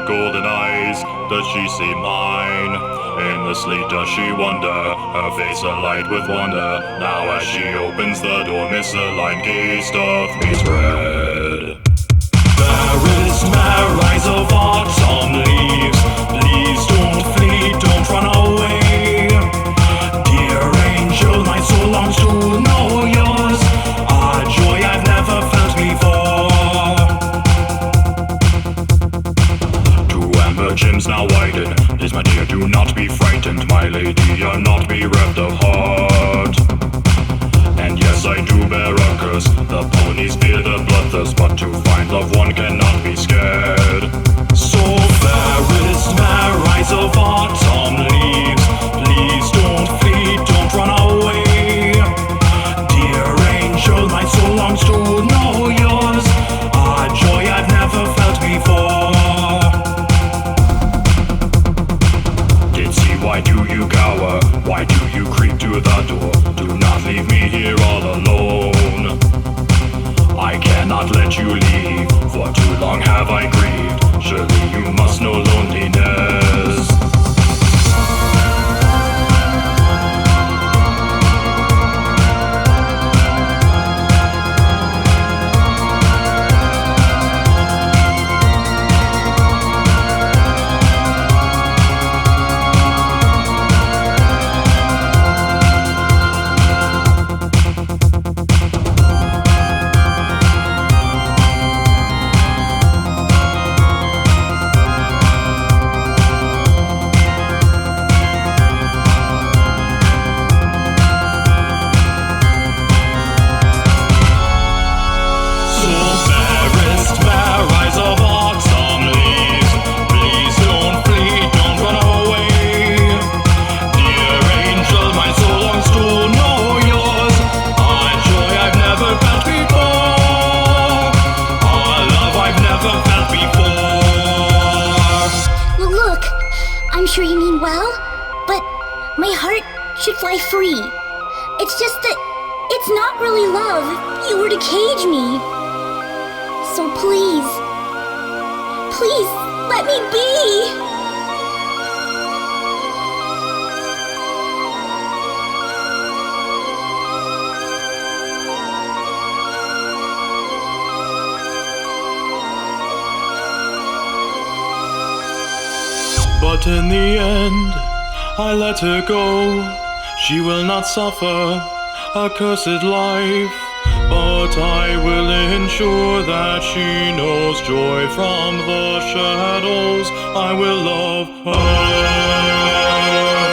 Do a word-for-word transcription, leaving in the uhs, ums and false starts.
golden eyes, does she see mine? In the sleep does she wonder, her face alight with wonder. Now as she opens the door, misaligned gaze doth me spread. Fairest mare, rise of autumn leaves, please don't flee, don't run away. Dear angel, my soul longs to know yours, a joy I've never felt before. To amber gyms now widen, please my dear, do not be frightened, my lady, you're not bereft of heart. And yes, I do bear a curse, the ponies fear the bloodthirst, but to find love one cannot be scared. So fairest mare, rise of autumn leaves, please don't flee, don't run away. Dear angel, my soul longs to know yours, a joy I've never felt before. Did see, why do you cower? Why do you creep to the door? Do not leave me here all alone. I cannot let you leave, for too long have I grieved. Surely you must know loneliness. I'm sure you mean well, but my heart should fly free. It's just that it's not really love if you were to cage me. So please, please let me be. But in the end, I let her go. She will not suffer a cursed life, but I will ensure that she knows joy from the shadows. I will love her.